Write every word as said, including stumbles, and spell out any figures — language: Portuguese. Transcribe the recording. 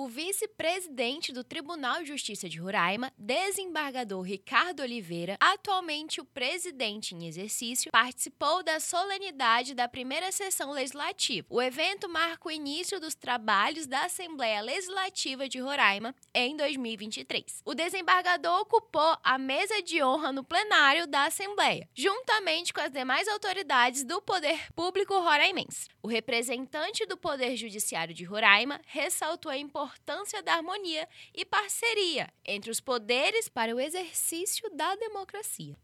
O vice-presidente do Tribunal de Justiça de Roraima, desembargador Ricardo Oliveira, atualmente o presidente em exercício, participou da solenidade da primeira sessão legislativa. O evento marca o início dos trabalhos da Assembleia Legislativa de Roraima em dois mil e vinte e três. O desembargador ocupou a mesa de honra no plenário da Assembleia, juntamente com as demais autoridades do poder público roraimense. O representante do Poder Judiciário de Roraima ressaltou a importância da harmonia e parceria entre os poderes para o exercício da democracia.